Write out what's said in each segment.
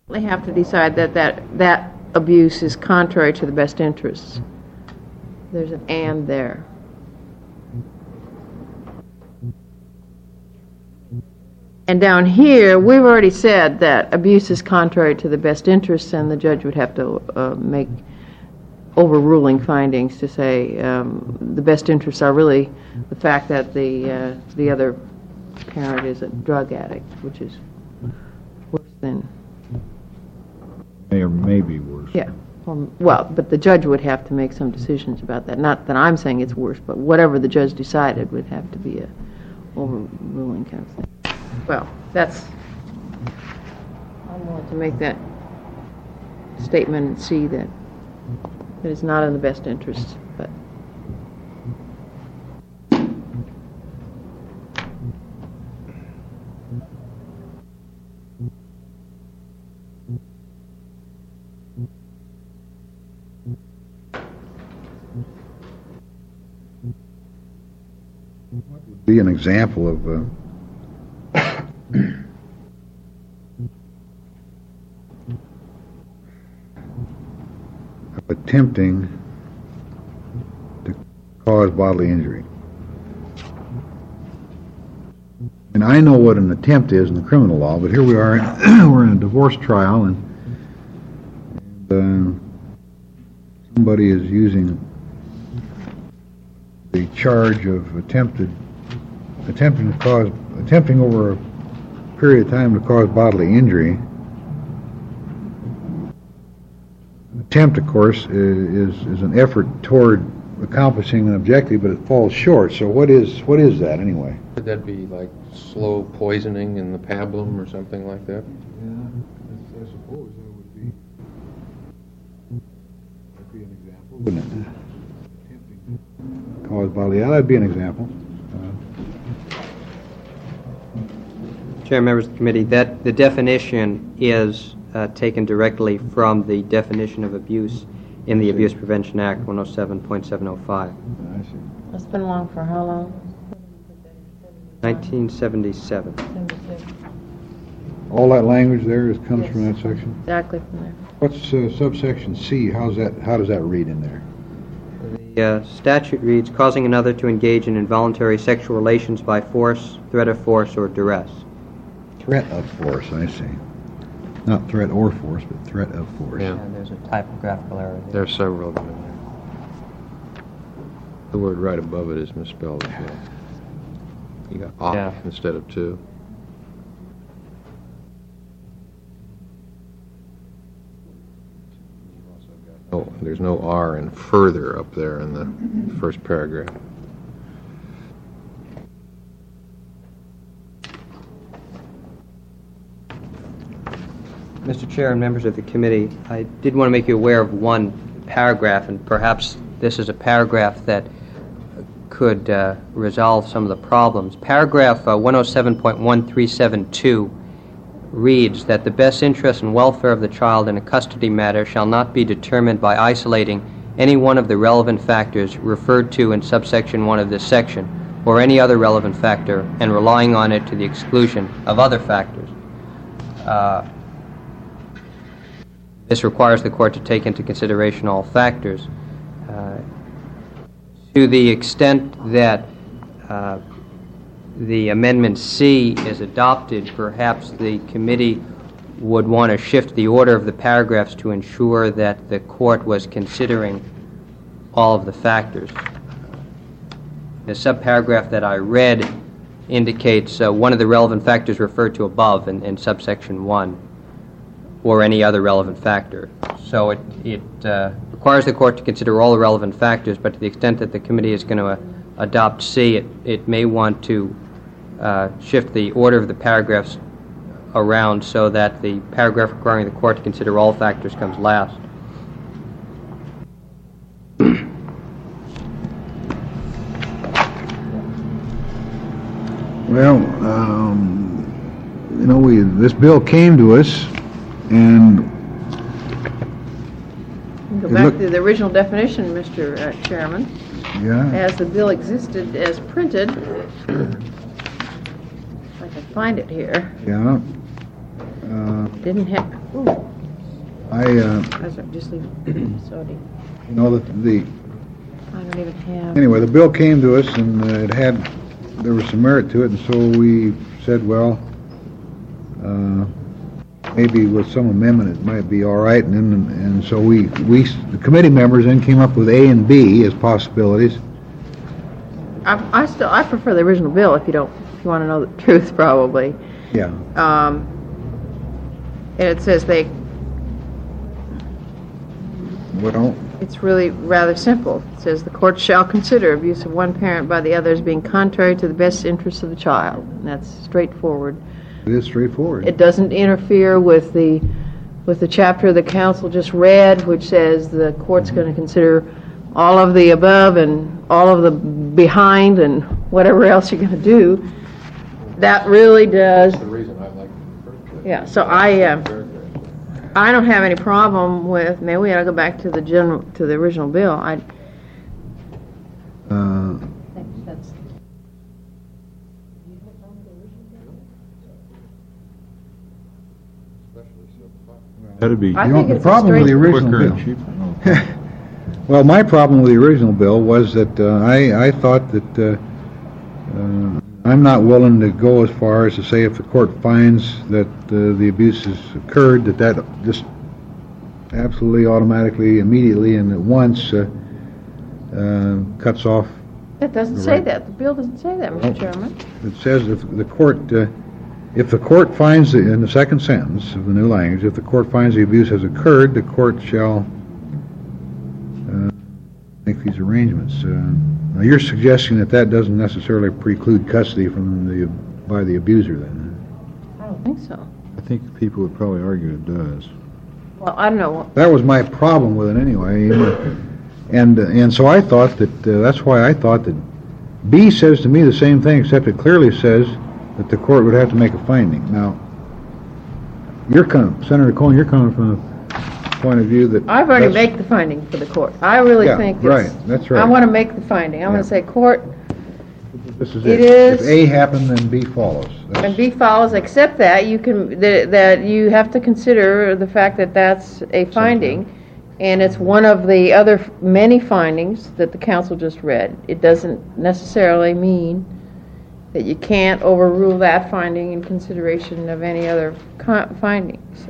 They have to decide that abuse is contrary to the best interests. There's an and there. And down here, we've already said that abuse is contrary to the best interests, and the judge would have to make overruling findings to say the best interests are really the fact that the other parent is a drug addict, which is worse than... May or may be worse. Yeah. Well, but the judge would have to make some decisions about that. Not that I'm saying it's worse, but whatever the judge decided would have to be a overruling kind of thing. Well, that's... I want to make that statement and see that it's not in the best interest, but... What would be an example of attempting to cause bodily injury? And I know what an attempt is in the criminal law, but here we are, we're in a divorce trial, and somebody is using the charge of attempting over a period of time to cause bodily injury. Attempt, of course, is an effort toward accomplishing an objective, but it falls short. So what is that anyway? Could that be like slow poisoning in the pabulum or something like that? Yeah, I suppose that would be an example, wouldn't it? Attempting to cause bodily, yeah, that'd be an example. Chair, members of the committee, that the definition is taken directly from the definition of abuse in the Abuse Prevention Act 107.705. I see. It's been along for how long? 1977. All that language there comes from that section. Exactly from there. What's subsection C? How does that read in there? The statute reads, causing another to engage in involuntary sexual relations by force, threat of force, or duress. Threat of force, I see. Not threat or force, but threat of force. Yeah. There's a typographical error there. There are several of them in there. The word right above it is misspelled as well. You got off Yeah. instead of to. Oh, there's no R in further up there in the first paragraph. Mr. Chair and members of the committee, I did want to make you aware of one paragraph, and perhaps this is a paragraph that could resolve some of the problems. Paragraph 107.1372 reads that the best interest and welfare of the child in a custody matter shall not be determined by isolating any one of the relevant factors referred to in subsection 1 of this section, or any other relevant factor, and relying on it to the exclusion of other factors. This requires the court to take into consideration all factors. To the extent that the Amendment C is adopted, perhaps the committee would want to shift the order of the paragraphs to ensure that the court was considering all of the factors. The subparagraph that I read indicates one of the relevant factors referred to above in subsection 1, or any other relevant factor. So it requires the court to consider all the relevant factors, but to the extent that the committee is going to adopt C, it may want to shift the order of the paragraphs around so that the paragraph requiring the court to consider all factors comes last. Well, this bill came to us, and Go back to the original definition, Mr. Chairman. yeah, As the bill existed as printed, if I can find it here, yeah. didn't have Just leave it. Sorry. you know, the I don't even have. anyway, the bill came to us, and there was some merit to it, and so we said, well, maybe with some amendment it might be all right, and so the committee members then came up with A and B as possibilities. I prefer the original bill if you want to know the truth, probably. Yeah. And it says Well, it's really rather simple. It says the court shall consider abuse of one parent by the other as being contrary to the best interests of the child. And that's straightforward. it is straightforward. It doesn't interfere with the chapter the council just read, which says the court's going to consider all of the above and all of the behind and whatever else you're going to do. That really does. The reason I like the first one. Yeah. So I don't have any problem with. Maybe we ought to go back to the original bill. That'd be I think the it's problem with the original quicker bill. and cheaper. Well, my problem with the original bill was that I thought that I'm not willing to go as far as to say if the court finds that the abuse has occurred, that just absolutely, automatically, immediately, and at once cuts off. It doesn't say that. The bill doesn't say that, Mr. Chairman. It says if the court finds, in the second sentence of the new language, if the court finds the abuse has occurred, the court shall make these arrangements. Now you're suggesting that doesn't necessarily preclude custody by the abuser, then? I don't think so. I think people would probably argue it does. Well, I don't know. That was my problem with it anyway, and so I thought that's why I thought that B says to me the same thing, except it clearly says that the court would have to make a finding. Now, Senator Cohen, you're coming from the point of view that I've already made the finding for the court. I really think it's... right, that's right. I want to make the finding. I want to say, court, This is it it. is- If A happened, then B follows. and B follows, except that that you have to consider the fact that that's a finding, and it's one of the other many findings that the council just read. It doesn't necessarily mean that you can't overrule that finding in consideration of any other findings.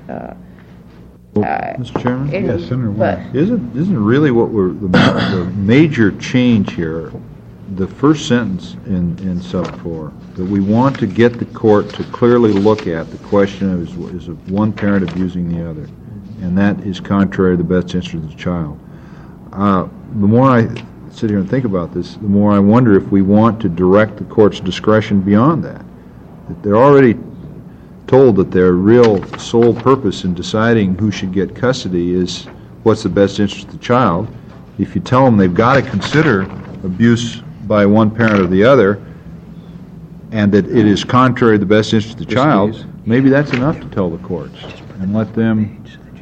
Mr. Chairman? Yes, Senator But Warren. Isn't really what the major change here, the first sentence in sub 4, that we want to get the court to clearly look at the question of is one parent abusing the other, and that is contrary to the best interest of the child. The more I sit here and think about this, the more I wonder if we want to direct the court's discretion beyond that. That they're already told that their real sole purpose in deciding who should get custody is what's the best interest of the child. If you tell them they've got to consider abuse by one parent or the other, and that it is contrary to the best interest of the child, maybe that's enough to tell the courts, and let them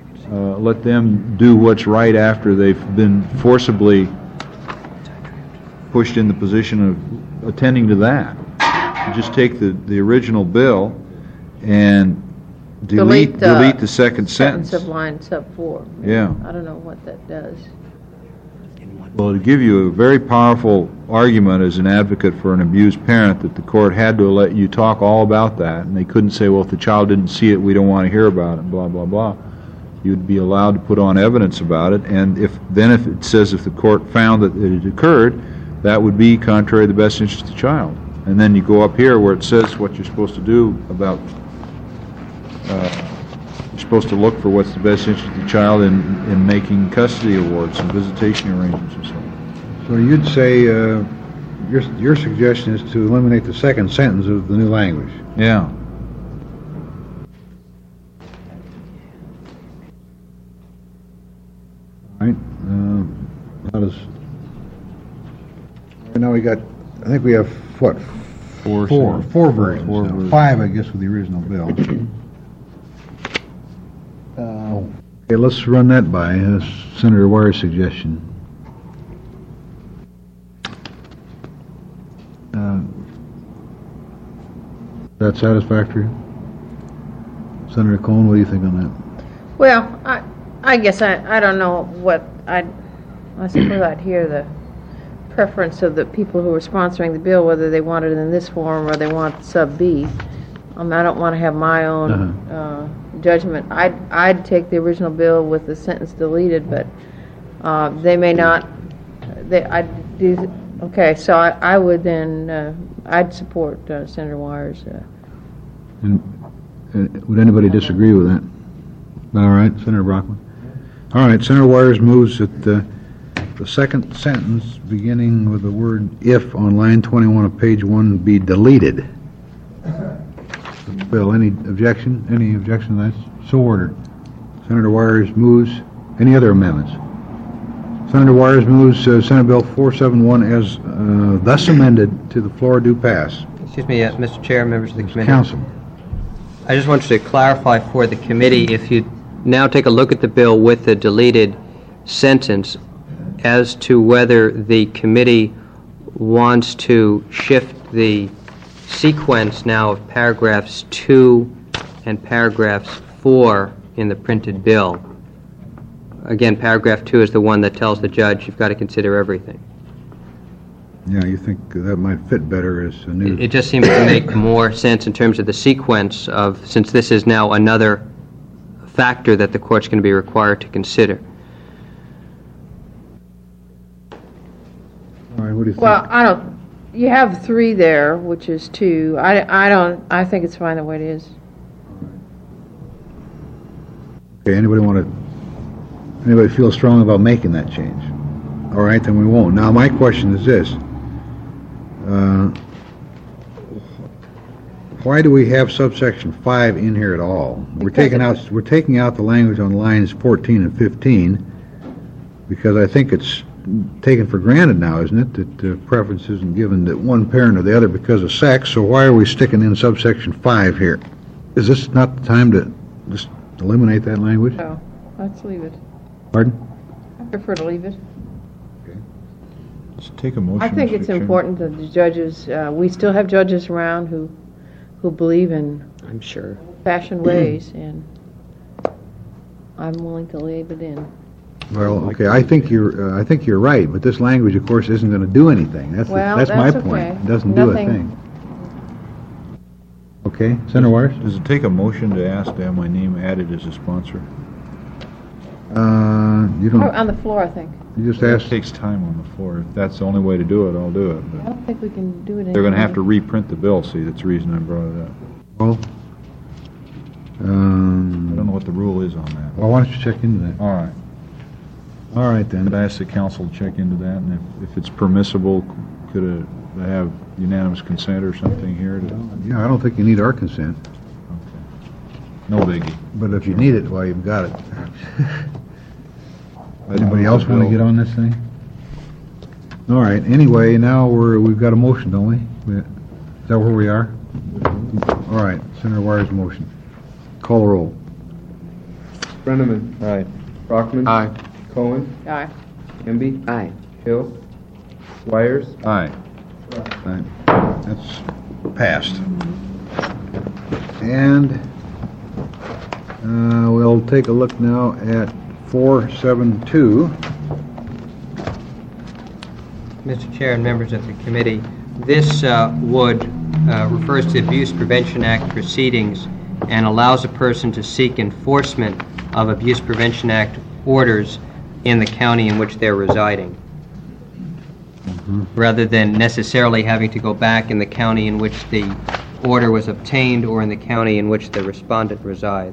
do what's right after they've been forcibly pushed in the position of attending to that. You just take the original bill and delete the second sentence. of line sub 4. Yeah. I don't know what that does. Well, to give you a very powerful argument as an advocate for an abused parent, that the court had to let you talk all about that, and they couldn't say, well, if the child didn't see it, we don't want to hear about it, blah, blah, blah. You'd be allowed to put on evidence about it, and if it says if the court found that it had occurred, that would be contrary to the best interest of the child. And then you go up here where it says what you're supposed to do about, you're supposed to look for what's the best interest of the child in making custody awards and visitation arrangements and so on. So you'd say your suggestion is to eliminate the second sentence of the new language. Yeah. All right. How does? Right now we got. I think we have what? Four versions. Four Now. versions. 5, I guess, with the original bill. Okay, let's run that by Senator Wire's suggestion. Is that satisfactory? Senator Cohen, what do you think on that? Well, I guess I don't know what, I suppose I'd hear the preference of the people who are sponsoring the bill, whether they want it in this form or they want sub B. I don't want to have my own judgment. I'd take the original bill with the sentence deleted, but they may not. I'd do. Okay, so I would then. I'd support Senator Weyer's. And would anybody disagree with that? All right, Senator Brockman. All right, Senator Weyers moves that the second sentence beginning with the word "if" on line 21 of page 1 be deleted. Bill, any objection? Any objection to that? So ordered. Senator Weyers moves. Any other amendments? Senator Weyers moves Senate Bill 471 as thus amended to the floor do pass. Excuse me, Mr. Chair, members of the committee. Council. I just wanted to clarify for the committee, if you now take a look at the bill with the deleted sentence, as to whether the committee wants to shift the sequence now of paragraphs 2 and paragraphs 4 in the printed bill. Again, paragraph 2 is the one that tells the judge you've got to consider everything. Yeah, you think that might fit better as a new... It just seems to make more sense in terms of the sequence of, since this is now another factor that the court's going to be required to consider. All right, what do you think? Well, you have 3 there, which is 2. I think it's fine the way it is. Okay, anybody feel strong about making that change? All right, then we won't. Now, my question is this. Why do we have subsection 5 in here at all? We're taking out the language on lines 14 and 15 because I think it's taken for granted now, isn't it, that preference isn't given to one parent or the other because of sex, so why are we sticking in subsection 5 here? Is this not the time to just eliminate that language? No, let's leave it. Pardon? I prefer to leave it. Let's take a motion. I think Mr. it's Chairman. important that the judges, we still have judges around who believe in I'm sure. fashioned ways, and I'm willing to leave it in. Well, okay, I think you're right, but this language, of course, isn't going to do anything. That's my that's point. okay. It doesn't do a Nothing. thing. Okay, Senator Weyers? Does it take a motion to ask to have my name added as a sponsor? You don't. On the floor, I think. You just It asked. takes time on the floor. If that's the only way to do it, I'll do it. I But don't think we can do it they're going to have to anymore. reprint the bill, see, that's the reason I brought it up. Well, I don't know what the rule is on that. well, why don't you check into that? All right. All right then. Could I ask the council to check into that, and if it's permissible, could I have unanimous consent or something here? Yeah, I don't think you need our consent, No biggie. but if you need it, well, you've got it. Anybody else want to get on this thing? All right, anyway, now we've got a motion, don't we? Is that where we are? All right, Senator Weyer's motion. Call the roll. Brenneman. Aye. Brockman. Aye. Cohen. Aye. Emby. Aye. Hill. Weyers. Aye. Right. That's passed. And we'll take a look now at 472. Mr. Chair and members of the committee, this refers to Abuse Prevention Act proceedings and allows a person to seek enforcement of Abuse Prevention Act orders in the county in which they're residing, rather than necessarily having to go back in the county in which the order was obtained or in the county in which the respondent resides.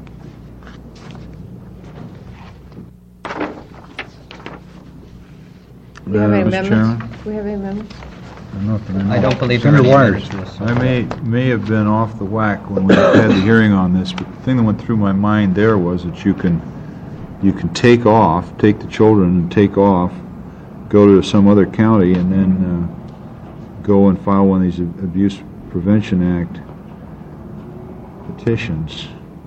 Do you have any Mr. amendments? Chairman? Do we have any amendments? I don't believe there are Senator any Weyers. amendments in this. I may have been off the whack when we had the hearing on this, but the thing that went through my mind there was that you can take the children and take off, go to some other county, and then go and file one of these Abuse Prevention Act petitions.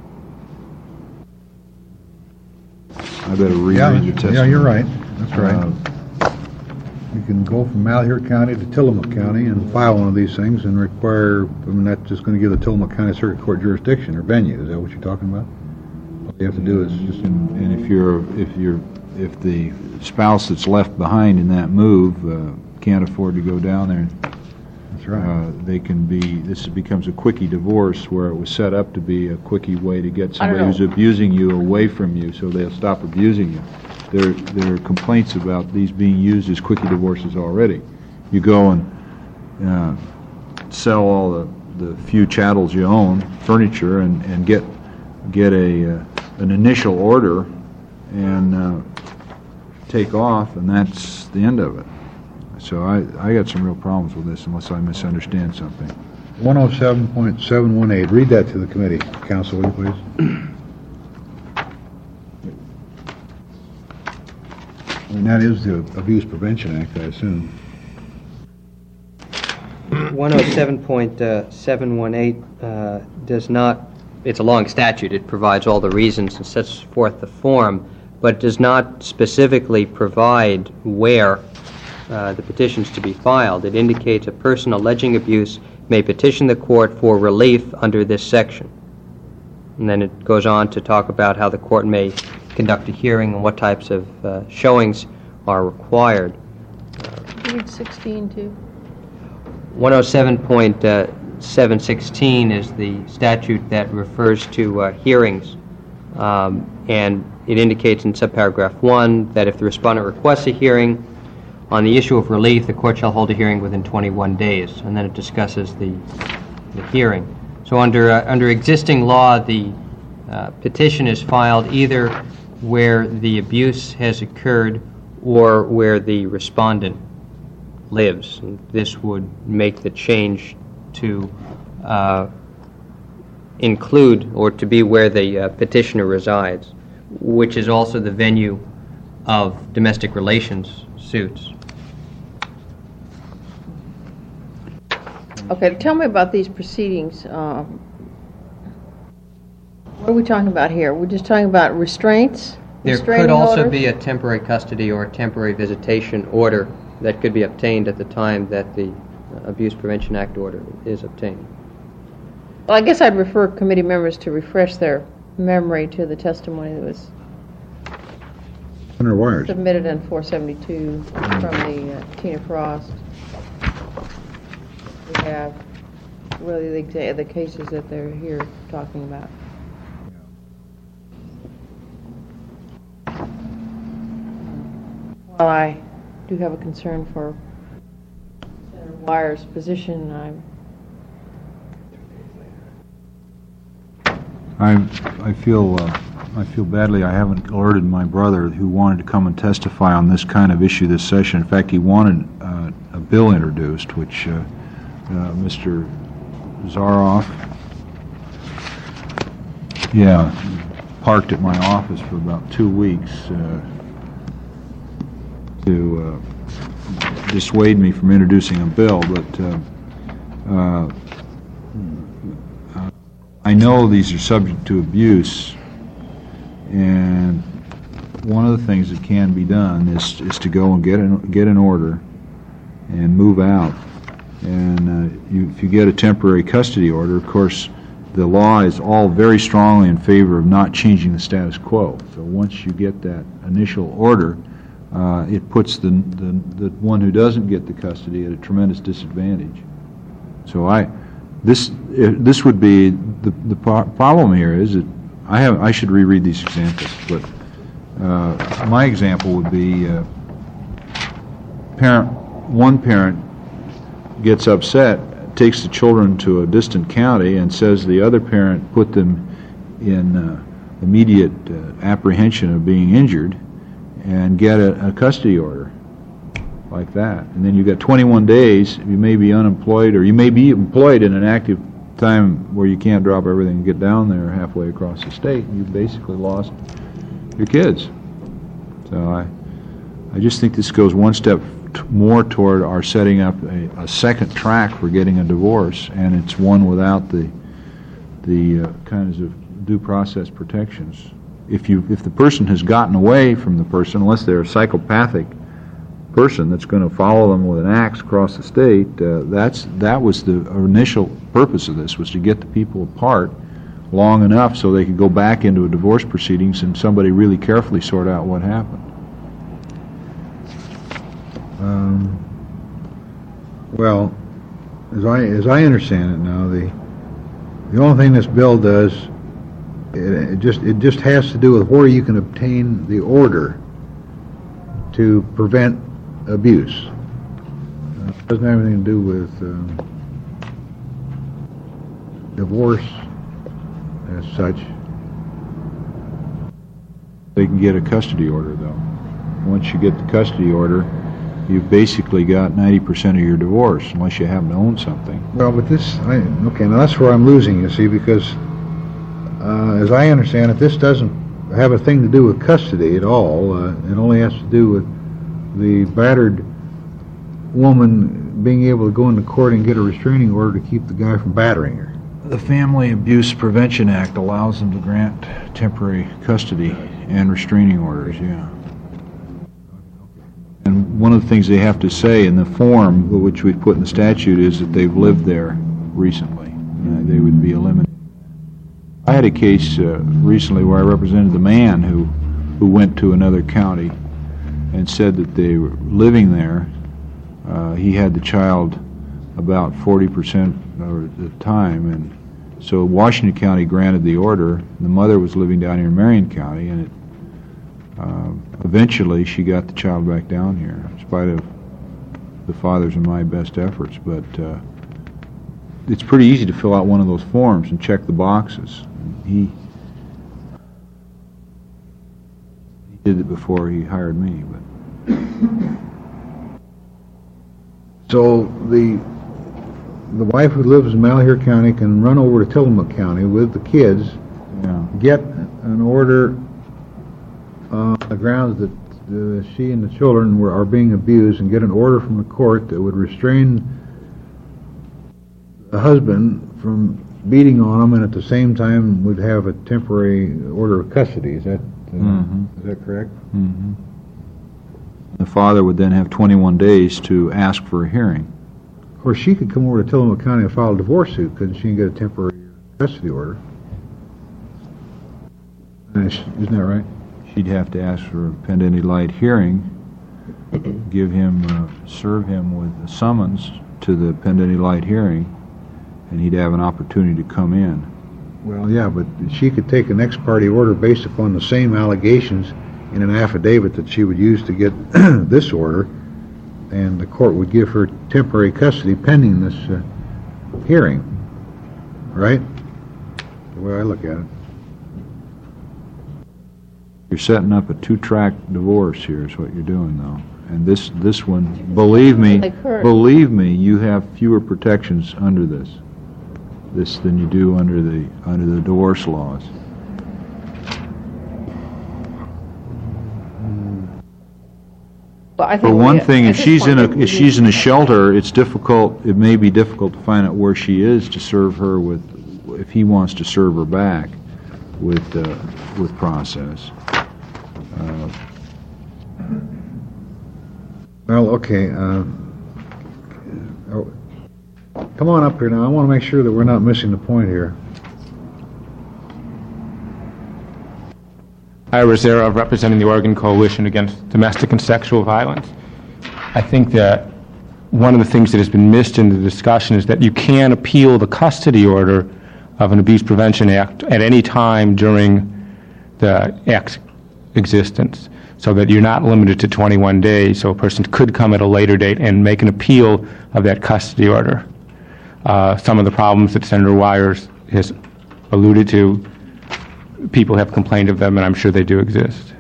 I better reread the testimony. Yeah, you're right. That's right. You can go from Malheur County to Tillamook County and file one of these things and require, that's just going to give the Tillamook County Circuit Court jurisdiction or venue. Is that what you're talking about? All you have to do is just, And if the spouse that's left behind in that move can't afford to go down there, that's right. they can be, this becomes a quickie divorce where it was set up to be a quickie way to get I don't somebody who's know. abusing you away from you so they'll stop abusing you. There are complaints about these being used as quickie divorces already. You go and sell all the few chattels you own, furniture, and get an initial order and take off, and that's the end of it. So I got some real problems with this unless I misunderstand something. 107.718, read that to the committee, counsel, will you please? And that is the Abuse Prevention Act, I assume. 107.718 does not, it's a long statute, it provides all the reasons and sets forth the form, but does not specifically provide where the petition's to be filed. It indicates a person alleging abuse may petition the court for relief under this section. And then it goes on to talk about how the court may conduct a hearing and what types of showings are required. Read 16, too. 107.716 is the statute that refers to hearings, and it indicates in subparagraph 1 that if the respondent requests a hearing on the issue of relief, the court shall hold a hearing within 21 days, and then it discusses the hearing. So under existing law, the petition is filed either where the abuse has occurred or where the respondent lives. And this would make the change to include or to be where the petitioner resides, which is also the venue of domestic relations suits. Okay, tell me about these proceedings. What are we talking about here? We're just talking about restraints? There could Restraining also orders? be a temporary custody or a temporary visitation order that could be obtained at the time that the Abuse Prevention Act order is obtained. Well, I guess I'd refer committee members to refresh their memory to the testimony that was Under wires. submitted in 472 from the Tina Frost. We have really the cases that they're here talking about. While I do have a concern for Senator Wyer's position, I feel badly I haven't alerted my brother who wanted to come and testify on this kind of issue this session. In fact, he wanted a bill introduced, which Mr. Zaroff, parked at my office for about 2 weeks to dissuade me from introducing a bill, but I know these are subject to abuse, and one of the things that can be done is to go and get an order and move out. And if you get a temporary custody order, of course, the law is all very strongly in favor of not changing the status quo. So once you get that initial order, it puts the one who doesn't get the custody at a tremendous disadvantage. So this would be the problem here is that I should reread these examples, but my example would be one parent gets upset, takes the children to a distant county, and says the other parent put them in immediate apprehension of being injured, and get a custody order like that. And then you've got 21 days, you may be unemployed, or you may be employed in an active time where you can't drop everything and get down there halfway across the state, and you've basically lost your kids. So I just think this goes one step more toward our setting up a second track for getting a divorce, and it's one without the kinds of due process protections. If the person has gotten away from the person, unless they're a psychopathic person that's going to follow them with an axe across the state, that was the initial purpose of this, was to get the people apart long enough so they could go back into a divorce proceedings and somebody really carefully sort out what happened. Well, as I understand it now, the only thing this bill does, it just has to do with where you can obtain the order to prevent abuse. It doesn't have anything to do with divorce as such. They can get a custody order, though. Once you get the custody order, you've basically got 90% of your divorce, unless you happen to own something. Well, but okay, now that's where I'm losing, you see, because as I understand it, this doesn't have a thing to do with custody at all. It only has to do with the battered woman being able to go into court and get a restraining order to keep the guy from battering her. The Family Abuse Prevention Act allows them to grant temporary custody and restraining orders, yeah. And one of the things they have to say in the form, which we put in the statute, is that they've lived there recently. They would be eliminated. I had a case recently where I represented the man who went to another county and said that they were living there. He had the child about 40% of the time, and so Washington County granted the order. The mother was living down here in Marion County, and eventually she got the child back down here, in spite of the father's and my best efforts. But it's pretty easy to fill out one of those forms and check the boxes. He did it before he hired me. But So the wife who lives in Malheur County can run over to Tillamook County with the kids, yeah, get an order on the grounds that she and the children are being abused, and get an order from the court that would restrain the husband from beating on them, and at the same time would have a temporary order of custody. Is that is that correct? Mm-hmm. The father would then have 21 days to ask for a hearing. Of course, she could come over to Tillamook County and file a divorce suit, couldn't she, and get a temporary custody order? Isn't that right? She'd have to ask for a pendenti light hearing, give him, serve him with a summons to the pendenti light hearing, and he'd have an opportunity to come in. Well, yeah, but she could take an ex parte order based upon the same allegations in an affidavit that she would use to get this order, and the court would give her temporary custody pending this hearing, right? The way I look at it. You're setting up a two-track divorce here is what you're doing, though. And this one, believe me, you have fewer protections under this than you do under the divorce laws. Well, I think For one thing, if she's in a shelter, it's difficult. It may be difficult to find out where she is to serve her with, if he wants to serve her back with process. Well, okay. Come on up here now. I want to make sure that we're not missing the point here. Ira Rosero, representing the Oregon Coalition Against Domestic and Sexual Violence. I think that one of the things that has been missed in the discussion is that you can appeal the custody order of an Abuse Prevention Act at any time during the Act's existence, so that you're not limited to 21 days, so a person could come at a later date and make an appeal of that custody order. Some of the problems that Senator Wires has alluded to, people have complained of them, and I'm sure they do exist.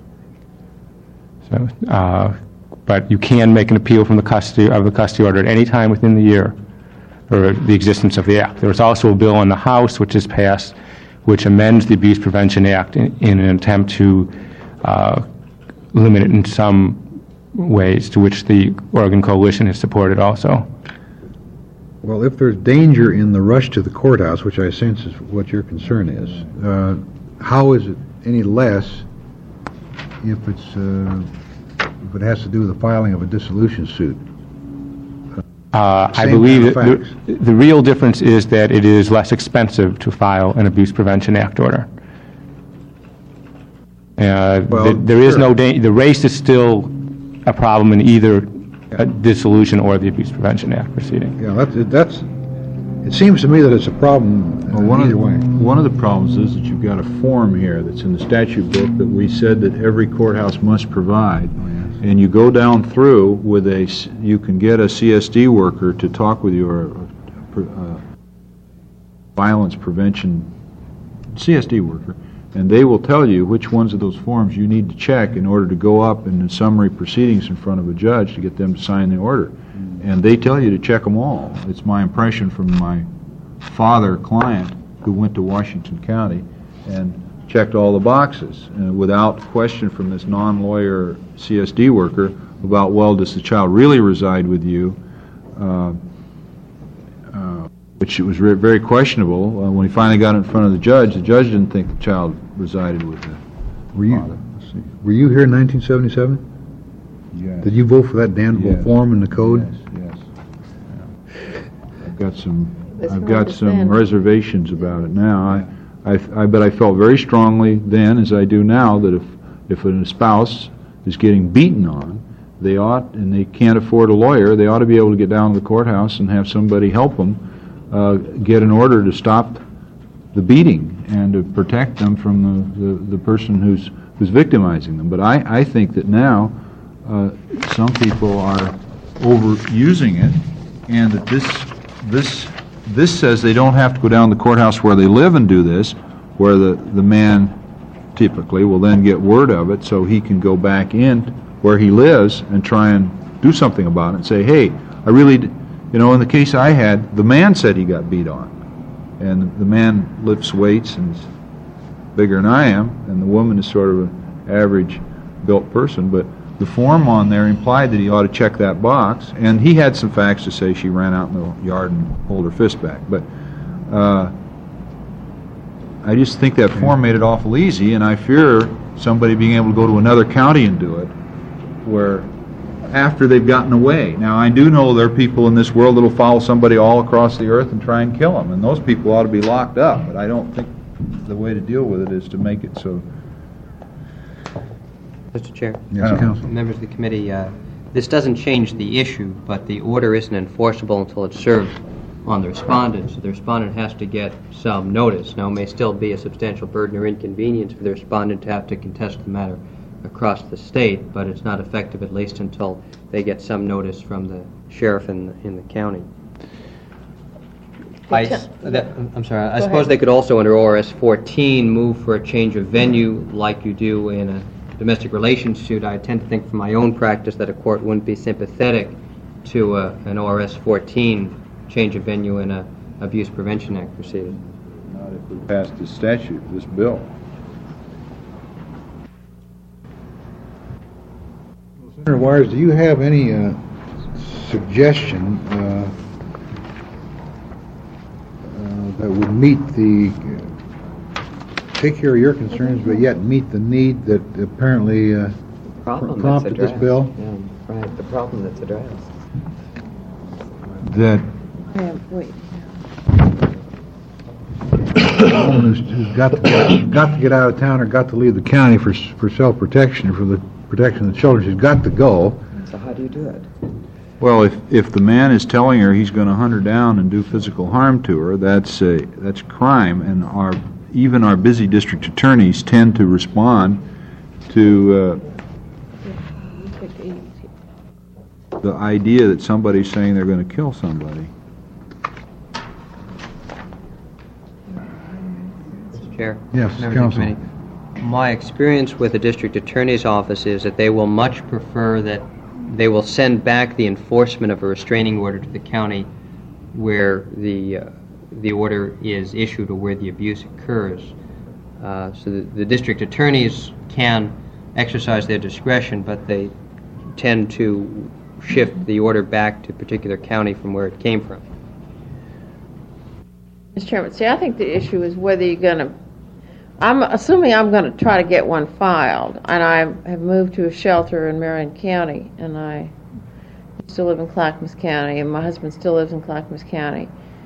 So, but you can make an appeal from the custody order at any time within the year, or the existence of the Act. There is also a bill in the House which is passed, which amends the Abuse Prevention Act in an attempt to limit it in some ways, to which the Oregon Coalition has supported also. Well, if there's danger in the rush to the courthouse, which I sense is what your concern is, how is it any less if it has to do with the filing of a dissolution suit? I Same believe kind of that the real difference is that it is less expensive to file an Abuse Prevention Act order. Well, There is sure. no, the race is still a problem in either dissolution or the Abuse Prevention Act proceeding. Yeah, that's, it seems to me that it's a problem Well, either way. one of the problems is that you've got a form here that's in the statute book that we said that every courthouse must provide. And you go down through with you can get a CSD worker to talk with your violence prevention CSD worker, and they will tell you which ones of those forms you need to check in order to go up in the summary proceedings in front of a judge to get them to sign the order. And they tell you to check them all. It's my impression from my father client who went to Washington County and checked all the boxes without question from this non-lawyer CSD worker about, well, does the child really reside with you? Which it was very questionable. When he finally got in front of the judge didn't think the child resided with the father. Were you here in 1977? Yes. Did you vote for that damnable Yes. form in the code? Yes. I've got some That's I've hard got to some stand. reservations about it now. But I felt very strongly then, as I do now, that if a spouse is getting beaten on, they ought, and they can't afford a lawyer, they ought to be able to get down to the courthouse and have somebody help them get an order to stop the beating and to protect them from the person who's victimizing them. But I think that now some people are overusing it, and that this says they don't have to go down to the courthouse where they live and do this, where the man typically will then get word of it so he can go back in where he lives and try and do something about it and say, hey, I really, in the case I had, the man said he got beat on. And the man lifts weights and is bigger than I am, and the woman is sort of an average built person, but the form on there implied that he ought to check that box, and he had some facts to say she ran out in the yard and pulled her fist back. But I just think that form made it awful easy, and I fear somebody being able to go to another county and do it, where after they've gotten away. Now, I do know there are people in this world that will follow somebody all across the earth and try and kill them, and those people ought to be locked up, but I don't think the way to deal with it is to make it so. Mr. Chair, Yes, Counsel. members of the committee, this doesn't change the issue, but the order isn't enforceable until it's served on the respondent, so the respondent has to get some notice. Now, it may still be a substantial burden or inconvenience for the respondent to have to contest the matter across the state, but it's not effective at least until they get some notice from the sheriff in the county. I'm sorry, I suppose they could also, under ORS 14, move for a change of venue like you do in a domestic relations suit. I tend to think from my own practice that a court wouldn't be sympathetic to an ORS 14 change of venue in a Abuse Prevention Act proceeding. Not if we passed this statute, this bill. Senator Wires, do you have any suggestion that would meet take care of your concerns, but yet meet the need that apparently prompted this bill? Yeah, right, the problem that's addressed. That Wait. Someone who's got to get out of town or got to leave the county for self-protection or for the protection of the children, she's got to go. So how do you do it? well, if the man is telling her he's going to hunt her down and do physical harm to her, that's crime, and even our busy district attorneys tend to respond to the idea that somebody's saying they're going to kill somebody. Mr. Chair? Yes, members of the Counsel. committee, my experience with the district attorney's office is that they will much prefer that they will send back the enforcement of a restraining order to the county where the order is issued or where the abuse occurs. So the district attorneys can exercise their discretion, but they tend to shift the order back to a particular county from where it came from. Mr. Chairman, see, I think the issue is whether you're going to, I'm assuming I'm going to try to get one filed, and I have moved to a shelter in Marion County, and I still live in Clackamas County, and my husband still lives in Clackamas County.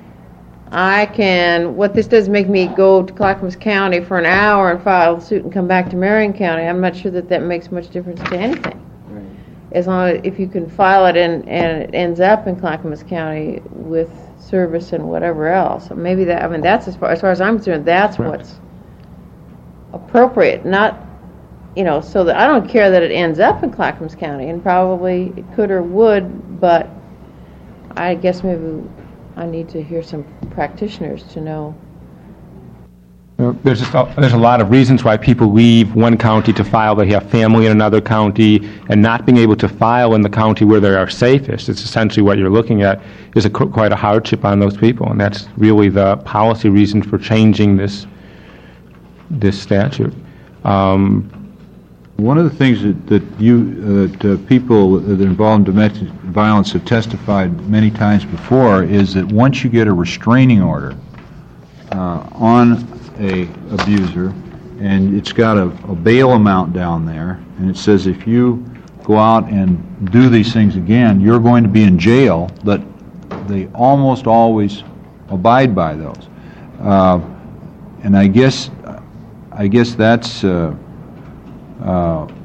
What this does make me go to Clackamas County for an hour and file a suit and come back to Marion County. I'm not sure that makes much difference to anything. Right. As long as, if you can file it and it ends up in Clackamas County with service and whatever else. So maybe that's as far as I'm concerned, that's Right. what's appropriate, not, so that I don't care that it ends up in Clackamas County, and probably it could or would, but I guess maybe I need to hear some practitioners to know. There's a lot of reasons why people leave one county to file. They have family in another county, and not being able to file in the county where they are safest. It's essentially what you're looking at is quite a hardship on those people, and that's really the policy reason for changing this statute. One of the things that people that are involved in domestic violence have testified many times before is that once you get a restraining order on a abuser, and it's got a bail amount down there, and it says if you go out and do these things again, you're going to be in jail, but they almost always abide by those. And I guess that's